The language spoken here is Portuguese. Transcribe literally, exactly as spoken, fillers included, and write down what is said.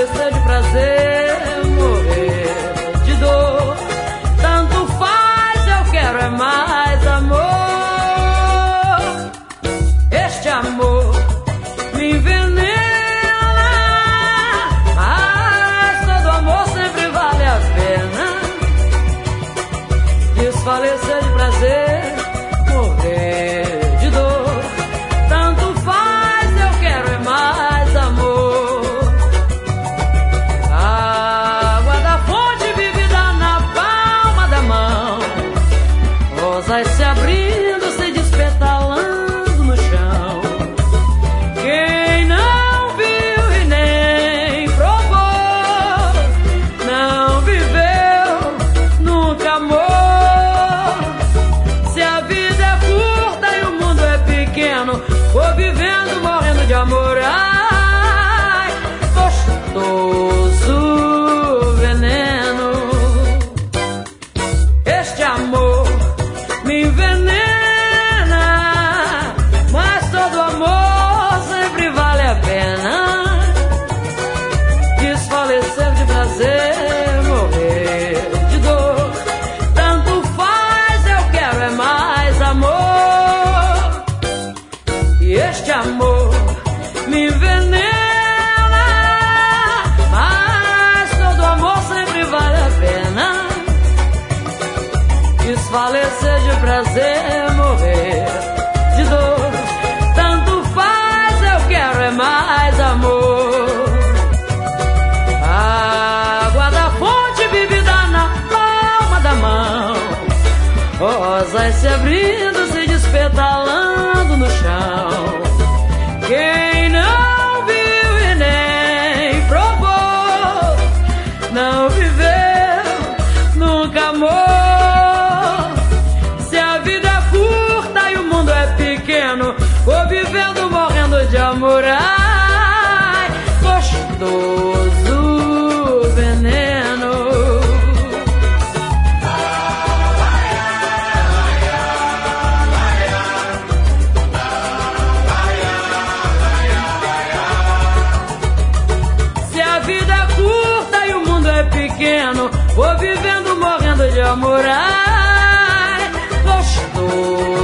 desfalecer de prazer, morrer de dor. Tanto faz, eu quero é mais amor. Este amor me envenena, mas todo amor sempre vale a pena. Desfalecer de prazer, morrer de dor. Tanto faz, eu quero é mais amor. A água da fonte vivida na palma da mão, rosas se abrindo, se despetalando no chão. Quem não viu e nem provou, não viveu, nunca amou. Se a vida é curta e o mundo é pequeno, vou vivendo, morrendo de amor. Ai, gostoso veneno. Este amor me envenena, mas todo amor sempre vale a pena. Desfalecer de prazer, morrer de dor. Tanto faz, eu quero é mais amor. E este amor me envenena, mas todo amor sempre vale a pena. Desfalecer de prazer, morrer de dor. Tanto faz, eu quero é mais amor. A água da fonte vivida na palma da mão, rosas se abrindo, se despetalando no chão. Quem não viu e nem provou, não viveu, nunca amou. Se a vida é curta e o mundo é pequeno, vou vivendo, morrendo de amor. Ai, gostoso veneno. Se a vida é curta e o mundo é pequeno, vou vivendo, morrendo de amor. Ai, gostoso